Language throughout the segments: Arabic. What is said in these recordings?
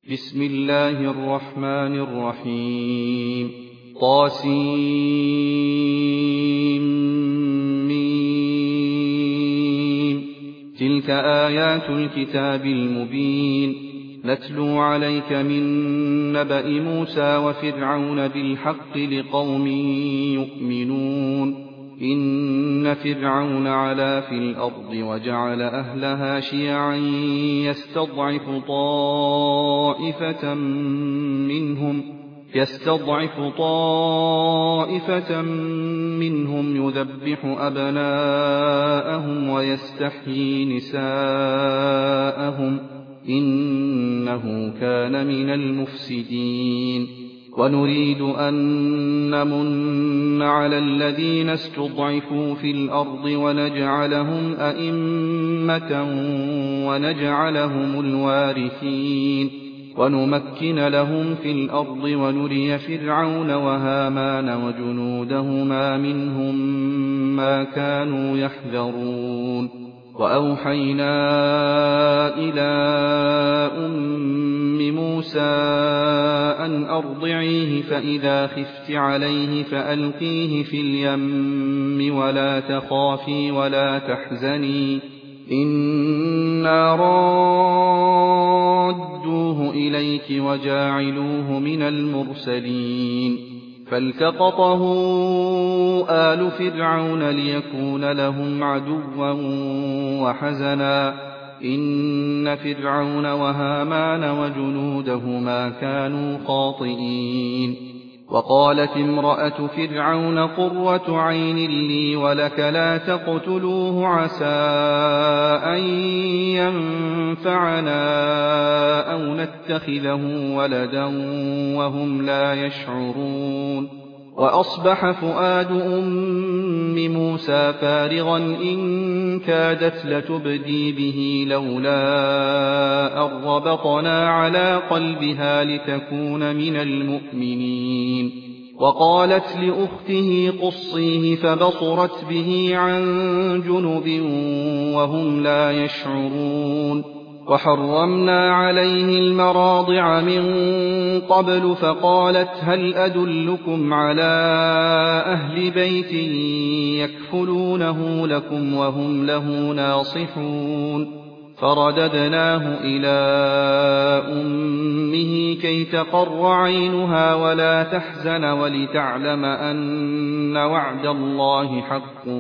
بسم الله الرحمن الرحيم طاسيم تلك آيات الكتاب المبين نتلو عليك من نبأ موسى وفرعون بالحق لقوم يؤمنون إن فرعون علا في الأرض وجعل أهلها شيعا يستضعف طائفة منهم يذبح أبناءهم ويستحيي نساءهم إنه كان من المفسدين ونريد أن نمن على الذين استضعفوا في الأرض ونجعلهم أئمة ونجعلهم الوارثين ونمكن لهم في الأرض ونري فرعون وهامان وجنودهما منهم ما كانوا يحذرون وأوحينا إلى أم موسى أن أرضعيه فإذا خفت عليه فألقيه في اليم ولا تخافي ولا تحزني إنا رادوه إليك وجاعلوه من المرسلين فالتقطه آل فرعون ليكون لهم عدوا وحزنا إن فرعون وهامان وجنودهما كانوا خاطئين وقالت امرأة فرعون قرة عين لي ولك لا تقتلوه عسى أن ينفعنا أو نتخذه ولدا وهم لا يشعرون وأصبح فؤاد أم موسى فارغا إن كادت لتبدي به لولا أن ربطنا على قلبها لتكون من المؤمنين وقالت لأخته قصيه فبصرت به عن جنب وهم لا يشعرون وحرمنا عليه المراضع من قبل فقالت هل أدلكم على أهل بيت يكفلونه لكم وهم له ناصحون فرددناه إلى أمه كي تقر عينها ولا تحزن ولتعلم أن وعد الله حق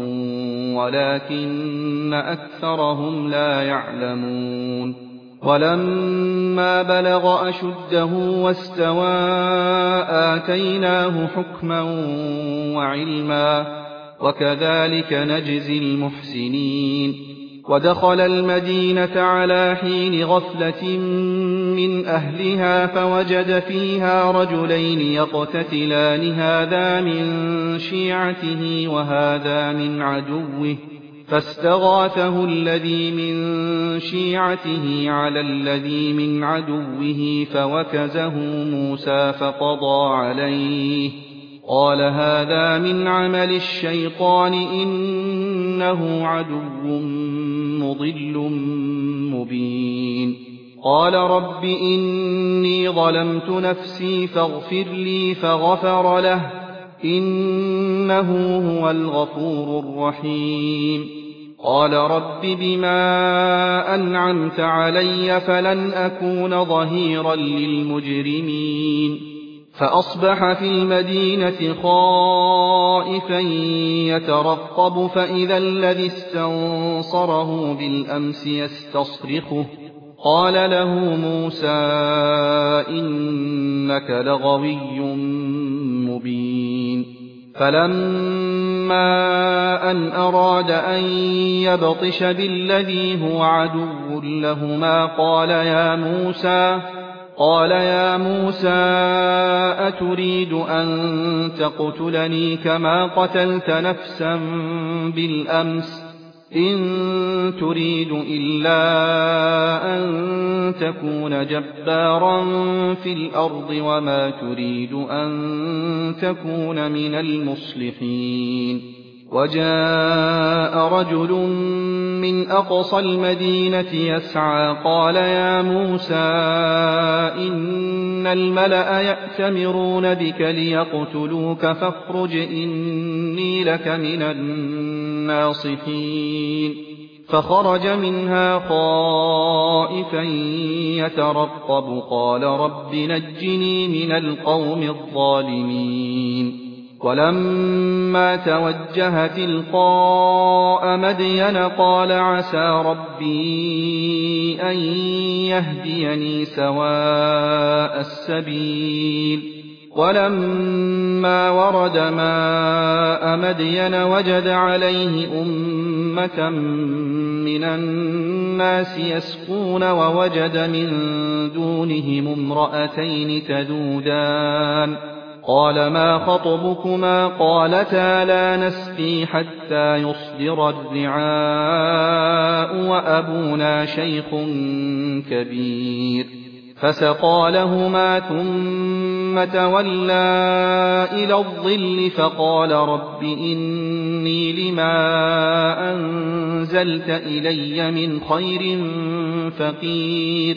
ولكن أكثرهم لا يعلمون ولما بلغ أشده واستوى آتيناه حكما وعلما وكذلك نجزي المحسنين ودخل المدينة على حين غفلة من أهلها فوجد فيها رجلين يقتتلان هذا من شيعته وهذا من عدوه فاستغاثه الذي من شيعته على الذي من عدوه فوكزه موسى فقضى عليه قال هذا من عمل الشيطان إنه عدو مضل مبين قال رب إني ظلمت نفسي فاغفر لي فغفر له إنه هو الغفور الرحيم قال رب بما أنعمت علي فلن أكون ظهيرا للمجرمين فأصبح في المدينة خائفا يترقب فإذا الذي استنصره بالأمس يستصرخه قال له موسى إنك لغوي مبين فلما أن أراد أن يبطش بالذي هو عدو لهما قال يا موسى أتريد أن تقتلني كما قتلت نفسا بالأمس إن تريد إلا أن تكون جبارا في الأرض وما تريد أن تكون من المصلحين وجاء رجل من أقصى المدينة يسعى قال يا موسى إن الملأ يأتمرون بك ليقتلوك فاخرج إني لك من الناصحين فخرج منها خائفا يترقب قال رب نجني من القوم الظالمين ولما توجه تلقاء مدين قال عسى ربي أن يهديني سواء السبيل ولما ورد ماء مدين وجد عليه أمة من الناس يسقون ووجد من دونهم امرأتين تذودان قال ما خطبكما قالتا لا نسقي حتى يصدر الرعاء وأبونا شيخ كبير فسقى لهما ثم تولى إلى الظل فقال رب إني لما أنزلت إلي من خير فقير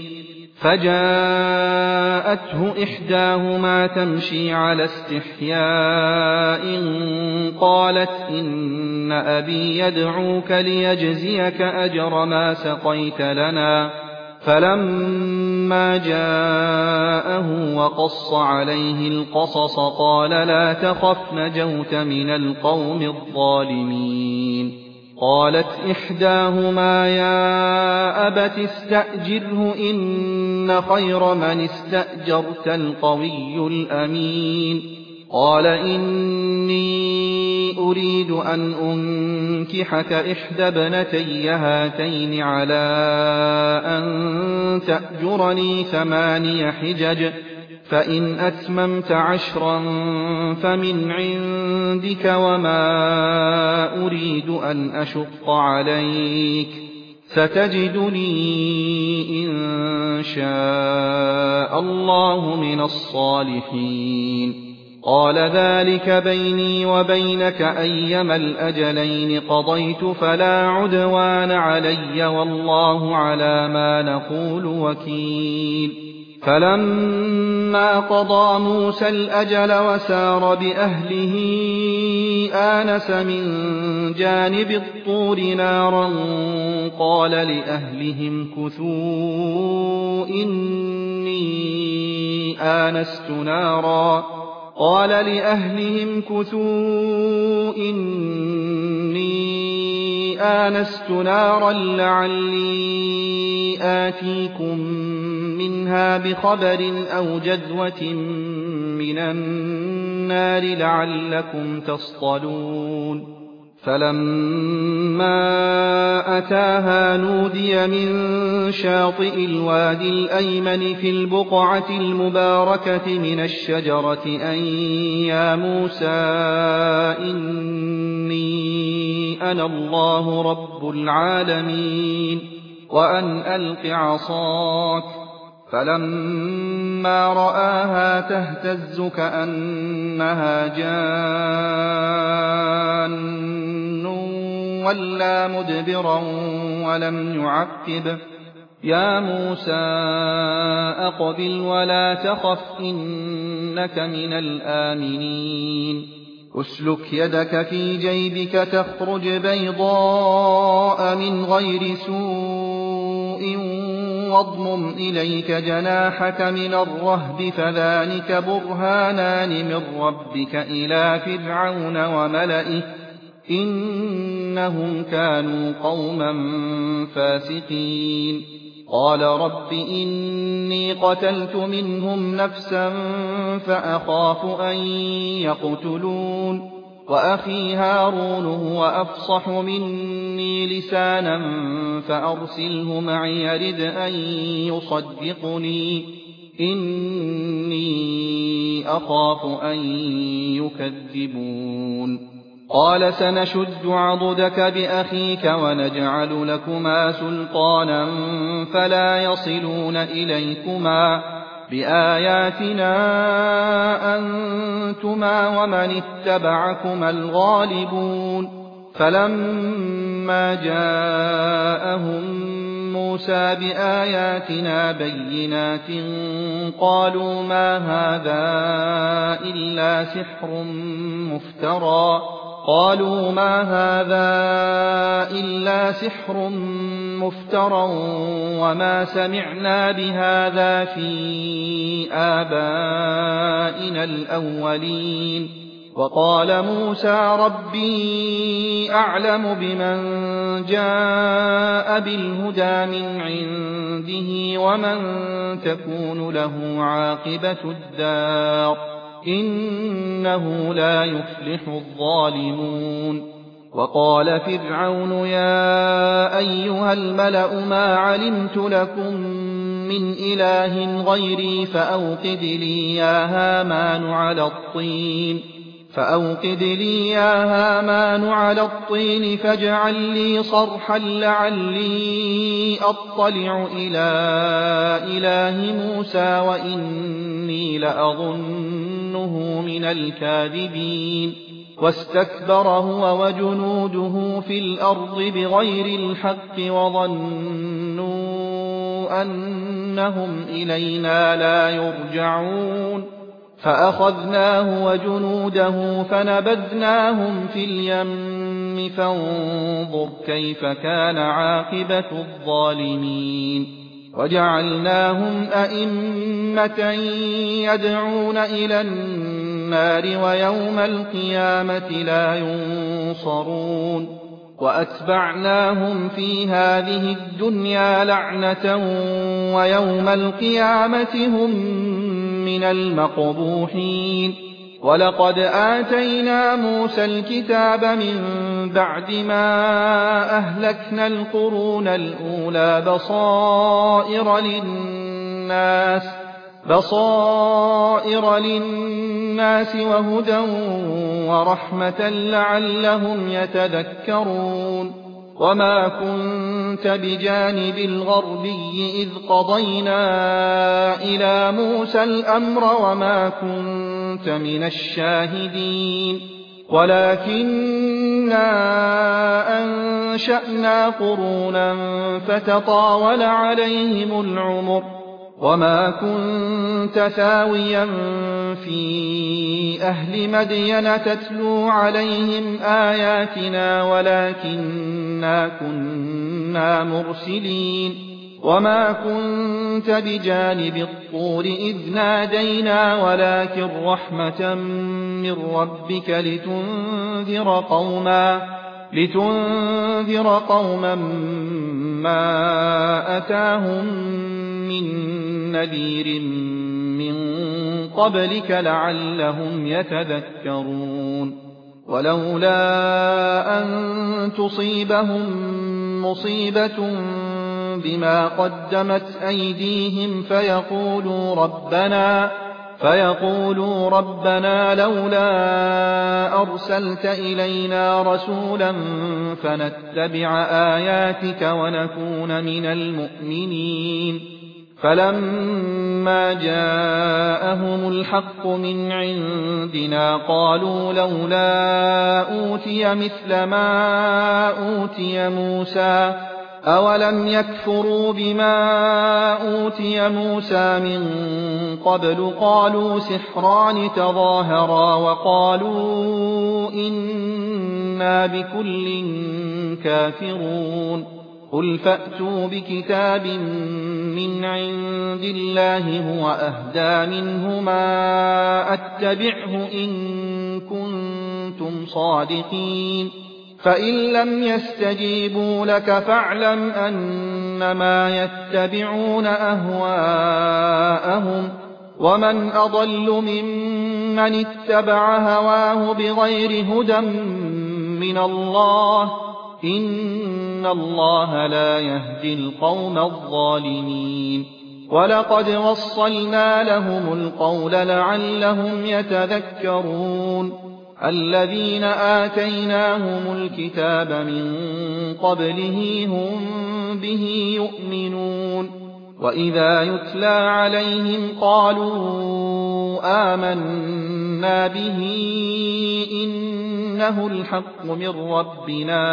فجاءته إحداهما تمشي على استحياء قالت إن أبي يدعوك ليجزيك أجر ما سقيت لنا فلما جاءه وقص عليه القصص قال لا تخف نجوت من القوم الظالمين قالت إحداهما يا أبت استأجره إن خير من استأجرت القوي الأمين قال إني أريد أن أنكحك إحدى ابنتي هاتين على أن تأجرني 8 حجج فإن أتممت 10 فمن عندك وما أريد أن أشق عليك ستجدني إن شاء الله من الصالحين قال ذلك بيني وبينك أيما الأجلين قضيت فلا عدوان علي والله على ما نقول وكيل فلما قضى موسى الأجل وسار بأهله آنس من جانب الطور نارا قال لأهلهم كثوا إني آنست نارا لعلي آتيكم منها بخبر أو جذوة من النار لعلكم تصطلون فلما أتاها نودي من شاطئ الوادي الأيمن في البقعة المباركة من الشجرة أن يا موسى إني أنا الله رب العالمين وأن ألق عصاك فلما رآها تهتز كأنها جان ولى مدبرا ولم يعقب يا موسى أقبل ولا تخف إنك من الآمنين أسلك يدك في جيبك تخرج بيضاء من غير سوء واضمم إليك جناحك من الرهب فذلك برهانان من ربك إلى فرعون وملئه إنهم كانوا قوما فاسقين قال رب إني قتلت منهم نفسا فأخاف أن يقتلون وأخي هارون هو أفصح مني لسانا فأرسله معي يرد أن يصدقني إني أخاف أن يكذبون قال سنشد عضدك بأخيك ونجعل لكما سلطانا فلا يصلون إليكما بآياتنا أنتما ومن اتبعكما الغالبون فلما فَلَمَّا جَاءَهُم مُوسَىٰ بِآيَاتِنَا بَيِّنَاتٍ قَالُوا مَا هَٰذَا إِلَّا سِحْرٌ مُّفْتَرًى وَمَا سَمِعْنَا بِهَٰذَا فِي آبَائِنَا الْأَوَّلِينَ وَقَالَ مُوسَىٰ رَبِّي أَعْلَمُ بِمَن جَاءَ بِالْهُدَىٰ مِنْ عِندِهِ وَمَن تَكُونُ لَهُ عَاقِبَةُ الدَّارِ ۖ إِنَّهُ لَا يُفْلِحُ الظَّالِمُونَ وَقَالَ فِرْعَوْنُ يَا أَيُّهَا الْمَلَأُ مَا عَلِمْتُ لَكُم مِّنْ إِلَٰهٍ غَيْرِي فَأَوْقِدْ لِي يَا هَامَانُ عَلَى الطِّينِ فاجْعَل لِّي صَرْحًا لَّعَلِّي أَطَّلِعُ إِلَىٰ إِلَٰهِ مُوسَىٰ وَإِنِّي لَأَظُنُّهُ مِنَ الْكَاذِبِينَ وَاسْتَكْبَرَ هُوَ وَجُنُودُهُ فِي الْأَرْضِ بِغَيْرِ الْحَقِّ وَظَنُّوا أَنَّهُمْ إِلَيْنَا لَا يُرْجَعُونَ فَأَخَذْنَاهُ وَجُنُودَهُ فَنَبَذْنَاهُمْ فِي الْيَمِّ فَانظُرْ كَيْفَ كَانَ عَاقِبَةُ الظَّالِمِينَ وَجَعَلْنَاهُمْ أَئِمَّةً يَدْعُونَ إِلَى النَّارِ وَيَوْمَ الْقِيَامَةِ لَا يُنصَرُونَ وَأَتْبَعْنَاهُمْ فِي هَٰذِهِ الدُّنْيَا لَعْنَةً وَيَوْمَ الْقِيَامَةِ هُم مِّنَ الْمَقْبُوحِينَ وَلَقَدْ آتَيْنَا مُوسَى الْكِتَابَ مِن بَعْدِ مَا أَهْلَكْنَا الْقُرُونَ الْأُولَىٰ بَصَائِرَ لِلنَّاسِ وَهُدًى وَرَحْمَةً لَّعَلَّهُمْ يَتَذَكَّرُونَ وَمَا كُنتَ بِجَانِبِ الْغَرْبِيِّ إِذْ قَضَيْنَا إِلَىٰ مُوسَى الْأَمْرَ وَمَا كُنتَ مِنَ الشَّاهِدِينَ وَلَٰكِنَّا أَنشَأْنَا قُرُونًا فَتَطَاوَلَ عَلَيْهِمُ الْعُمُرُ وَمَا كُنتَ ثَاوِيًا فِي أَهْلِ مَدْيَنَ تَتْلُو عَلَيْهِمْ آيَاتِنَا وَلَٰكِنَّا كُنَّا مُرْسِلِينَ وَمَا كُنتَ بِجَانِبِ الطُّورِ إِذْ نَادَيْنَا وَلَٰكِن رَّحْمَةً مِّن رَّبِّكَ لِتُنذِرَ قَوْمًا مَّا أَتَاهُم مِّن نَّذِيرٍ مِّن قَبْلِكَ لَعَلَّهُمْ يَتَذَكَّرُونَ وَلَوْلَا أَن تُصِيبَهُم مُّصِيبَةٌ بِمَا قَدَّمَتْ أَيْدِيهِمْ فيقولوا ربنا لولا أرسلت إلينا رسولا فنتبع آياتك ونكون من المؤمنين فلما جاءهم الحق من عندنا قالوا لولا أوتي مثل ما أوتي موسى أولم يكفروا بما أوتي موسى من قبل قالوا سحران تظاهرا وقالوا إنا بكل كافرون قل فأتوا بكتاب من عند الله هو أهدى منهما أتبعه إن كنتم صادقين فإن لم يستجيبوا لك فاعلم أنما يتبعون أهواءهم ومن أضل ممن اتبع هواه بغير هدى من الله إن الله لا يهدي القوم الظالمين ولقد وصلنا لهم القول لعلهم يتذكرون الذين آتيناهم الكتاب من قبله هم به يؤمنون وإذا يتلى عليهم قالوا آمنا به إن إنه الحق من ربنا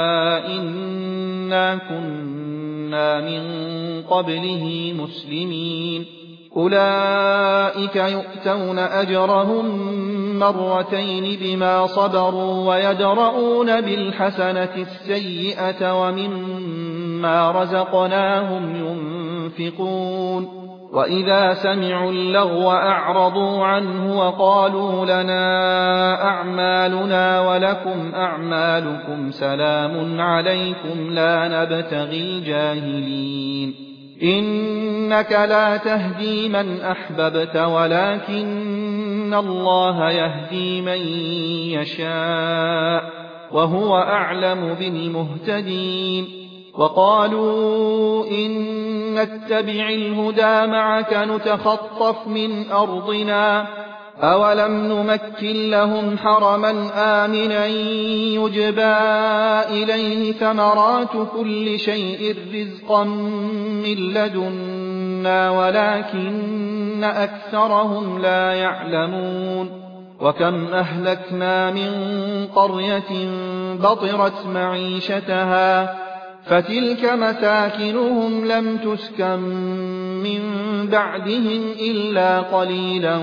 إنا كنا من قبله مسلمين أولئك يؤتون أجرهم مرتين بما صبروا ويدرؤون بالحسنة السيئة ومما رزقناهم ينفقون وإذا سمعوا اللغو أعرضوا عنه وقالوا لنا أعمالنا ولكم أعمالكم سلام عليكم لا نبتغي الجاهلين إنك لا تهدي من أحببت ولكن الله يهدي من يشاء وهو أعلم بالمهتدين وقالوا إن نتبع الهدى معك نتخطف من أرضنا أولم نمكن لهم حرما آمنا يجبى إليه ثمرات كل شيء رزقا من لدنا ولكن أكثرهم لا يعلمون وكم أهلكنا من قرية بطرت معيشتها فتلك مساكنهم لم تسكن من بعدهم إلا قليلا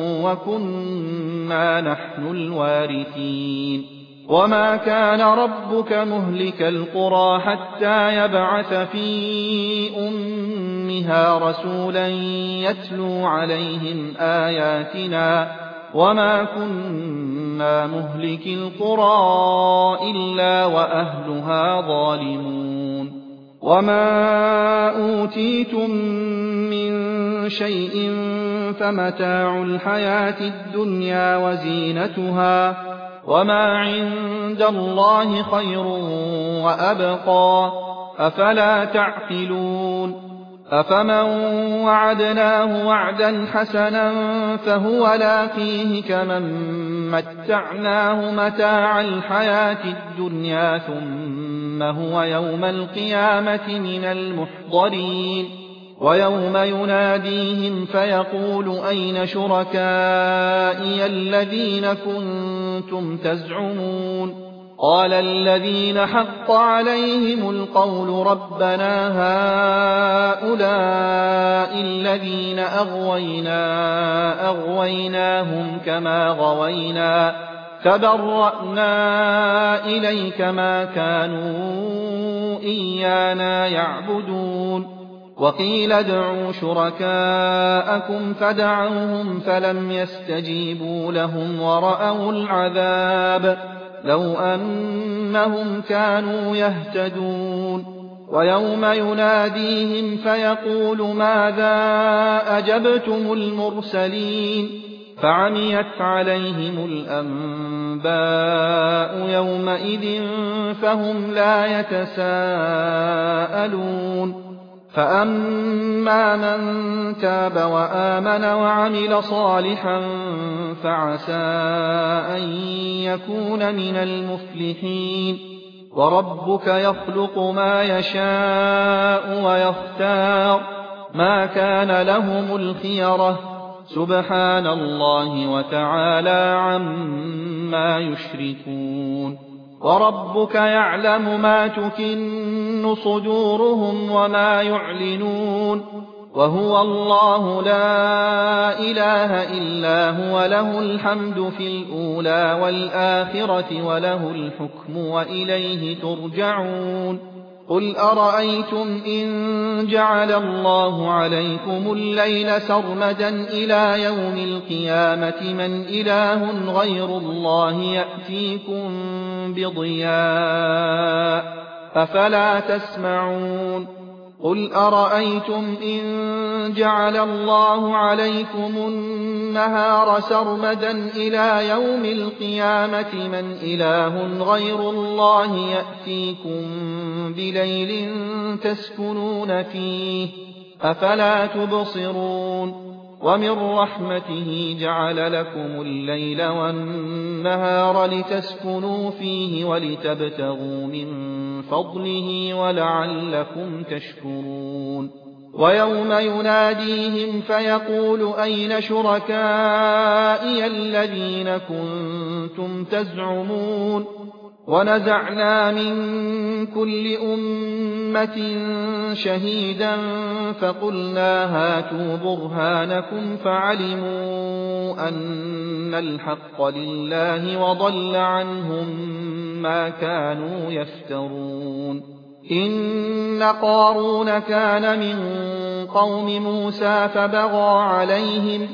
وكنا نحن الوارثين وما كان ربك مهلك القرى حتى يبعث في أمها رسولا يتلو عليهم آياتنا وما كنا مهلك القرى إلا وأهلها ظالمون وما أوتيتم من شيء فمتاع الحياة الدنيا وزينتها وما عند الله خير وأبقى أفلا تعقلون أفمن وعدناه وعدا حسنا فهو لاقيه كمن متعناه متاع الحياة الدنيا ثم هو يوم القيامة من المحضرين ويوم يناديهم فيقول أين شركائي الذين كنتم تزعمون قال الذين حق عليهم القول ربنا هؤلاء الذين أغويناهم كما غوينا تبرأنا إليك ما كانوا إيانا يعبدون وقيل ادعوا شركاءكم فدعوهم فلم يستجيبوا لهم ورأوا العذاب لو أنهم كانوا يهتدون ويوم يناديهم فيقول ماذا أجبتم المرسلين فعميت عليهم الأنباء يومئذ فهم لا يتساءلون فأما من تاب وآمن وعمل صالحا فعسى أن يكون من المفلحين وربك يخلق ما يشاء ويختار ما كان لهم الخيرة سبحان الله وتعالى عما يشركون وربك يعلم ما تكن صدورهم وما يعلنون وهو الله لا إله إلا هو له الحمد في الأولى والآخرة وله الحكم وإليه ترجعون قل أرأيتم إن جعل الله عليكم الليل سرمدا إلى يوم القيامة من إله غير الله يأتيكم بضياء أفلا تسمعون قل أرأيتم إن جعل الله عليكم النهار سرمدا إلى يوم القيامة من إله غير الله يأتيكم بليل تسكنون فيه أفلا تبصرون ومن رحمته جعل لكم الليل والنهار لتسكنوا فيه ولتبتغوا من فضله ولعلكم تشكرون ويوم يناديهم فيقول أين شركائي الذين كنتم تزعمون ونزعنا من كل أمة شهيدا فقلنا هاتوا برهانكم فعلموا أن الحق لله وضل عنهم ما كانوا يفترون إن قارون كان من قوم موسى فبغى عليهم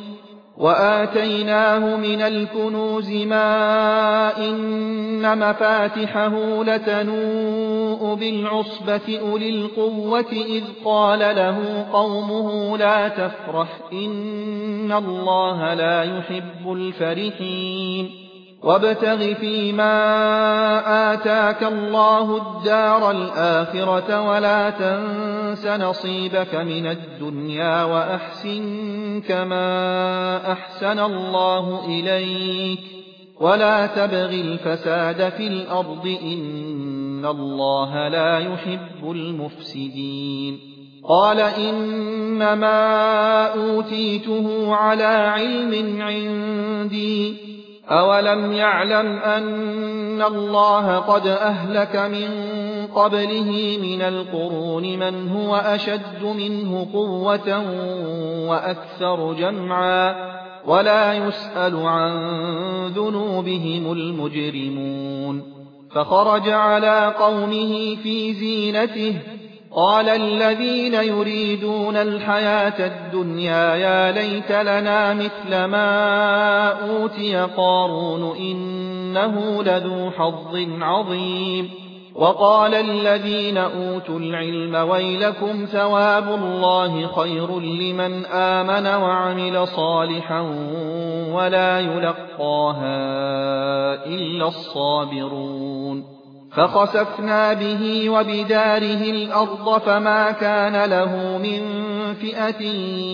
وآتيناه من الكنوز ما إن مفاتحه لتنوء بالعصبة أولي القوة إذ قال له قومه لا تفرح إن الله لا يحب الفرحين وابتغ فيما آتاك الله الدار الآخرة ولا تنس نصيبك من الدنيا وأحسن كما أحسن الله إليك ولا تبغ الفساد في الأرض إن الله لا يحب المفسدين قال إنما أوتيته على علم عندي أولم يعلم أن الله قد أهلك من قبله من القرون من هو أشد منه قوة وأكثر جمعا ولا يسأل عن ذنوبهم المجرمون فخرج على قومه في زينته قال الذين يريدون الحياة الدنيا يا ليت لنا مثل ما أوتي قارون إنه لذو حظ عظيم وقال الذين أوتوا العلم ويلكم ثواب الله خير لمن آمن وعمل صالحا ولا يلقاها إلا الصابرون فخسفنا به وبداره الأرض فما كان له من فئة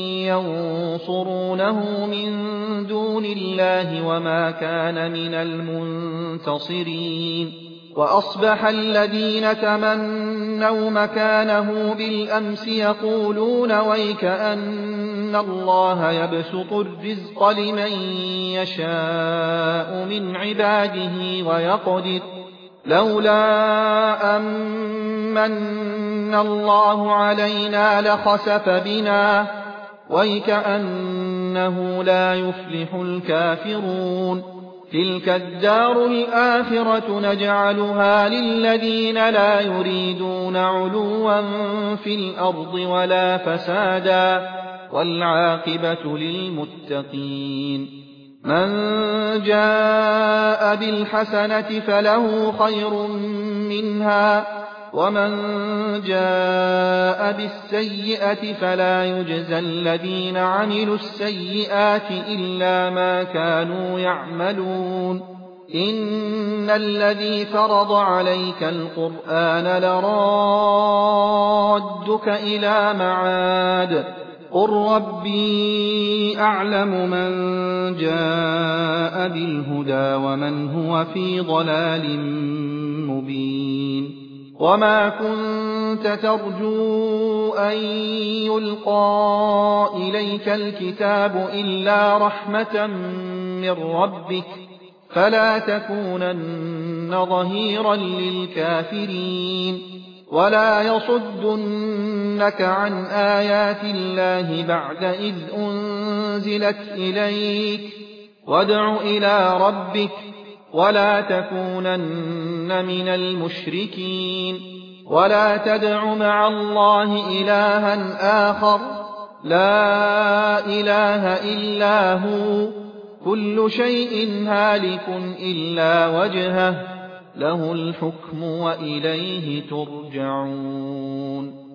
ينصرونه من دون الله وما كان من المنتصرين وأصبح الذين تمنوا مكانه بالأمس يقولون ويك أن الله يبسط الرزق لمن يشاء من عباده ويقدر لولا أمن الله علينا لخسف بنا ويكأنه لا يفلح الكافرون تلك الدار الآخرة نجعلها للذين لا يريدون علوا في الأرض ولا فسادا والعاقبة للمتقين من جاء بالحسنة فله خير منها ومن جاء بالسيئة فلا يجزى الذين عملوا السيئات إلا ما كانوا يعملون إن الذي فرض عليك القرآن لرادك إلى معاد قل ربي أعلم من جاء بالهدى ومن هو في ضلال مبين وما كنت ترجو أن يلقى إليك الكتاب إلا رحمة من ربك فلا تكونن ظهيرا للكافرين ولا يصدنك عن آيات الله بعد إذ أنزلت إليك وادع إلى ربك ولا تكونن من المشركين ولا تدع مع الله إلها آخر لا إله إلا هو كل شيء هالك إلا وجهه له الحكم وإليه ترجعون